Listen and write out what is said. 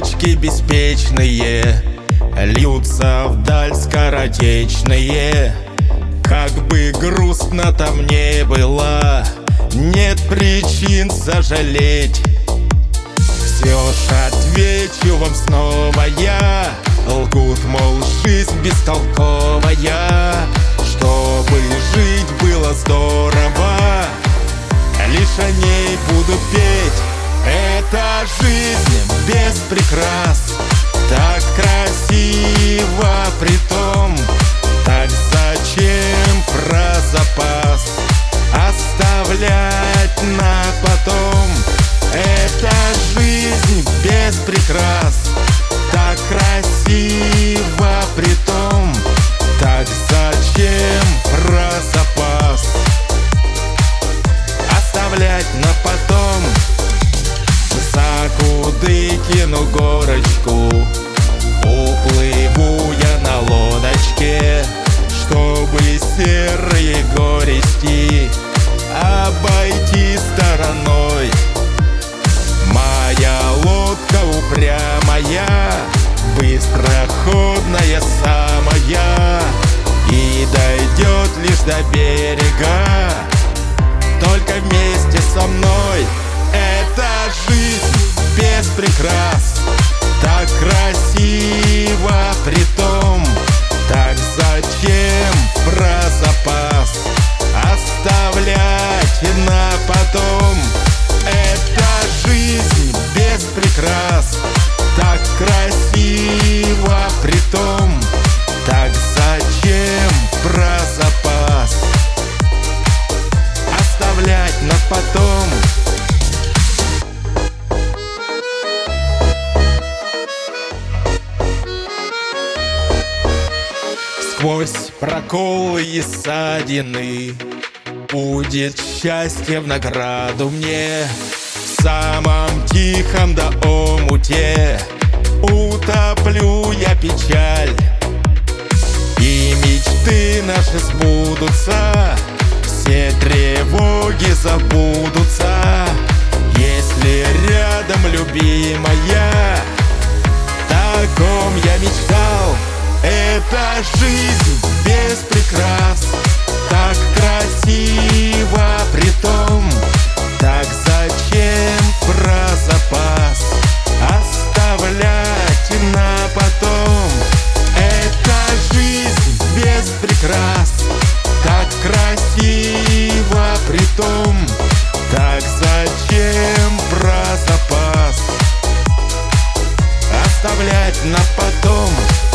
строчки беспечные льются вдаль скоротечные. Как бы грустно там не было, нет причин сожалеть. Все ж отвечу вам снова я. Лгут, мол, жизнь бестолковая. Чтобы жить было здорово, лишь о ней буду петь. Эта жизнь без прикрас, так красиво притом. Так зачем про запас оставлять на потом? Эта жизнь без прикрас, так красиво притом. Так зачем про запас оставлять на потом? За Кудыкину горочку уплыву я на лодочке, чтобы серые горести обойти стороной. Моя лодка упрямая, быстроходная самая, и дойдет лишь до берега только вместе со мной. Эта жизнь без прикрас, так красиво притом. Так зачем про запас оставлять на потом? Эта жизнь без прикрас, так красиво притом. Так зачем про запас оставлять на потом? Сквозь проколы и ссадины будет счастье в награду мне. В самом тихом да омуте утоплю я печаль, и мечты наши сбудутся, все тревоги забудутся. Если рядом любимая, о ком я мечтал. Эта жизнь без прикрас, так красиво притом. Так зачем про запас оставлять на потом? Эта жизнь без прикрас, так красиво притом. Так зачем про запас оставлять на потом?